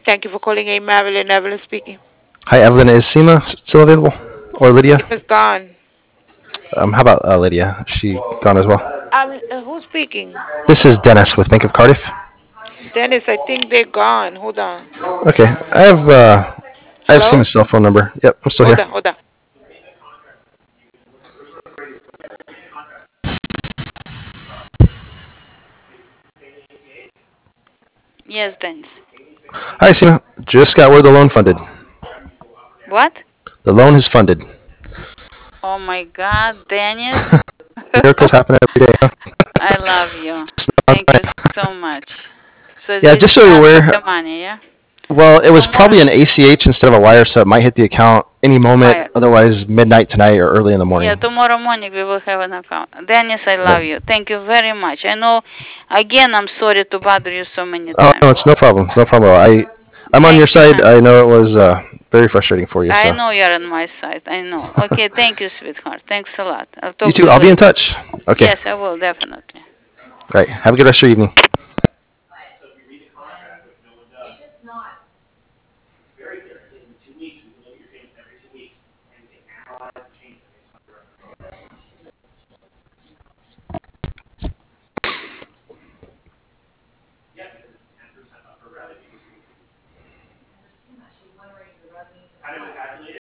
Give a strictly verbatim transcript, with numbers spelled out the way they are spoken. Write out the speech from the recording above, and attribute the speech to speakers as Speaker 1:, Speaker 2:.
Speaker 1: Thank you for calling a Marilyn. Evelyn speaking.
Speaker 2: Hi, Evelyn. Is Seema still available? Or Lydia?
Speaker 1: Seema's gone.
Speaker 2: Um, how about uh, Lydia? Is she gone as well?
Speaker 1: Um, uh, who's speaking?
Speaker 2: This is Dennis with Bank of Cardiff.
Speaker 1: Dennis, I think they're gone. Hold on.
Speaker 2: Okay, I have uh, I have
Speaker 1: Hello?
Speaker 2: Seema's cell phone number. Yep, I'm still
Speaker 1: Hold
Speaker 2: here.
Speaker 1: on, hold on.
Speaker 3: Yes, Dennis.
Speaker 2: Hi, Seema. Just got word the loan funded.
Speaker 3: What?
Speaker 2: The loan is funded.
Speaker 3: Oh my God, Dennis.
Speaker 2: Miracles happen every day. Huh?
Speaker 3: I love you.
Speaker 2: Just on
Speaker 3: Thank you
Speaker 2: time.
Speaker 3: so much. So
Speaker 2: Yeah,
Speaker 3: this
Speaker 2: just
Speaker 3: is
Speaker 2: so you're
Speaker 3: transfer
Speaker 2: aware.
Speaker 3: the money, yeah?
Speaker 2: Well, it was
Speaker 3: Tomorrow,
Speaker 2: probably an A C H instead of a wire, so it might hit the account any moment.
Speaker 3: wire.
Speaker 2: Otherwise, midnight tonight or early in the
Speaker 3: Yeah,
Speaker 2: morning.
Speaker 3: tomorrow morning we will have an account. Dennis, I
Speaker 2: Right.
Speaker 3: love you. Thank you very much. I know, again, I'm sorry to bother you so many
Speaker 2: Oh no, it's
Speaker 3: times.
Speaker 2: no problem. It's no problem. At all. I I'm on your
Speaker 3: Thank you,
Speaker 2: side.
Speaker 3: hon.
Speaker 2: I know it was uh, very frustrating for you.
Speaker 3: I
Speaker 2: So
Speaker 3: know you're on my side. I know. Okay, thank you, sweetheart. Thanks a lot. I'll
Speaker 2: you
Speaker 3: talk
Speaker 2: too.
Speaker 3: to
Speaker 2: I'll
Speaker 3: you
Speaker 2: be in
Speaker 3: later.
Speaker 2: touch. Okay.
Speaker 3: Yes, I will, definitely.
Speaker 2: Right. Have a good rest of your evening.